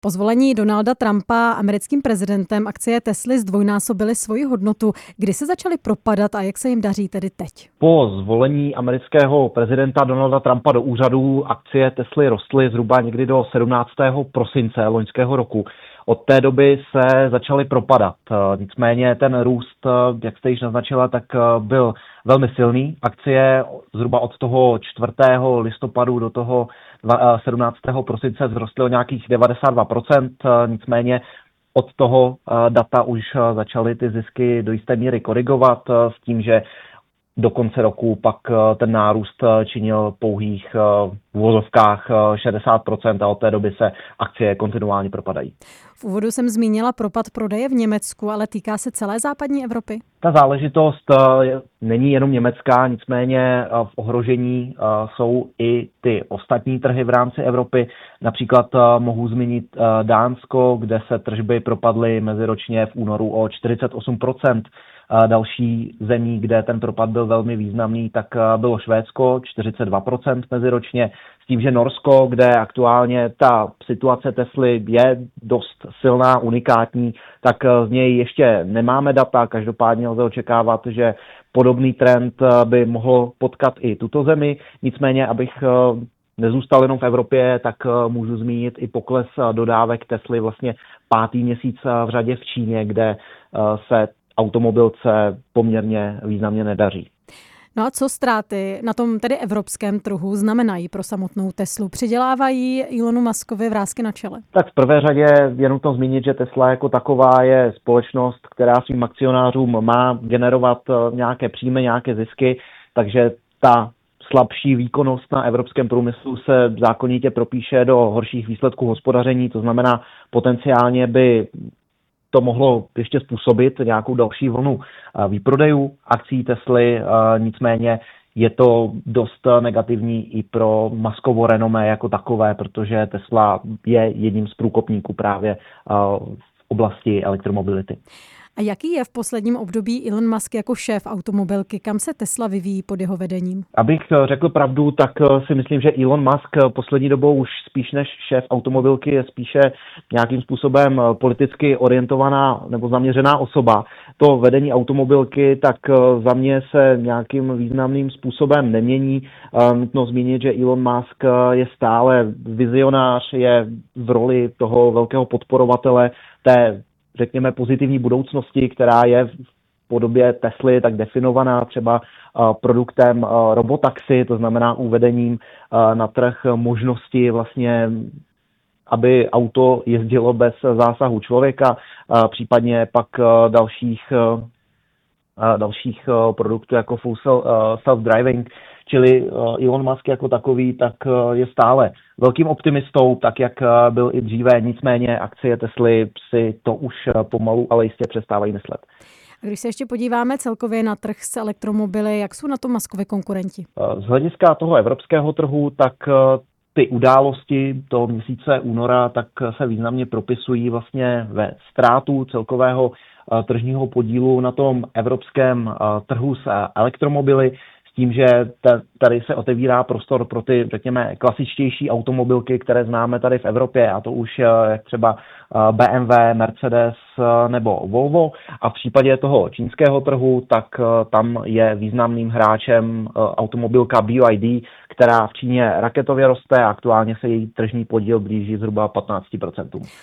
Po zvolení Donalda Trumpa americkým prezidentem akcie Tesly zdvojnásobily svoji hodnotu. Kdy se začaly propadat a jak se jim daří tedy teď? Po zvolení amerického prezidenta Donalda Trumpa do úřadu akcie Tesly rostly zhruba někdy do 17. prosince loňského roku. Od té doby se začaly propadat. Nicméně ten růst, jak jste již naznačila, tak byl velmi silný. Akcie zhruba od toho 4. listopadu do toho 17. prosince vzrostly o nějakých 92%. Nicméně od toho data už začaly ty zisky do jisté míry korigovat s tím, že do konce roku pak ten nárůst činil pouhých v uvozovkách 60% a od té doby se akcie kontinuálně propadají. V úvodu jsem zmínila propad prodeje v Německu, ale týká se celé západní Evropy? Ta záležitost není jenom německá, nicméně v ohrožení jsou i ty ostatní trhy v rámci Evropy. Například mohu zmínit Dánsko, kde se tržby propadly meziročně v únoru o 48%. Další zemí, kde ten propad byl velmi významný, tak bylo Švédsko, 42% meziročně, s tím, že Norsko, kde aktuálně ta situace Tesly je dost silná, unikátní, tak z něj ještě nemáme data, každopádně lze očekávat, že podobný trend by mohl potkat i tuto zemi, nicméně, abych nezůstal jenom v Evropě, tak můžu zmínit i pokles dodávek Tesly vlastně 5. měsíc v řadě v Číně, kde se automobilce poměrně významně nedaří. No a co ztráty na tom tedy evropském trhu znamenají pro samotnou Teslu? Přidělávají Elonu Muskovi vrásky na čele? Tak v prvé řadě je nutno zmínit, že Tesla jako taková je společnost, která svým akcionářům má generovat nějaké příjmy, nějaké zisky, takže ta slabší výkonnost na evropském průmyslu se zákonitě propíše do horších výsledků hospodaření, to znamená potenciálně by to mohlo ještě způsobit nějakou další vlnu výprodejů akcí Tesly, nicméně je to dost negativní i pro Muskovo renomé jako takové, protože Tesla je jedním z průkopníků právě v oblasti elektromobility. A jaký je v posledním období Elon Musk jako šéf automobilky? Kam se Tesla vyvíjí pod jeho vedením? Abych řekl pravdu, tak si myslím, že Elon Musk poslední dobou už spíš než šéf automobilky je spíše nějakým způsobem politicky orientovaná nebo zaměřená osoba. To vedení automobilky tak za mě se nějakým významným způsobem nemění. Nutno zmínit, že Elon Musk je stále vizionář, je v roli toho velkého podporovatele té, řekněme, pozitivní budoucnosti, která je v podobě Tesly tak definovaná třeba produktem robotaxi, to znamená uvedením na trh možnosti vlastně, aby auto jezdilo bez zásahu člověka, případně pak dalších produktů jako full self-driving, čili Elon Musk jako takový tak je stále velkým optimistou, tak jak byl i dříve, nicméně akcie Tesly si to už pomalu, ale jistě přestávají myslet. A když se ještě podíváme celkově na trh s elektromobily, jak jsou na to Muskovi konkurenti? Z hlediska toho evropského trhu, tak ty události toho měsíce února tak se významně propisují vlastně ve ztrátu celkového tržního podílu na tom evropském trhu s elektromobily, s tím, že tady se otevírá prostor pro ty, řekněme, klasičtější automobilky, které známe tady v Evropě, a to už jak třeba BMW, Mercedes nebo Volvo. A v případě toho čínského trhu, tak tam je významným hráčem automobilka BYD, která v Číně raketově roste a aktuálně se její tržní podíl blíží zhruba 15%.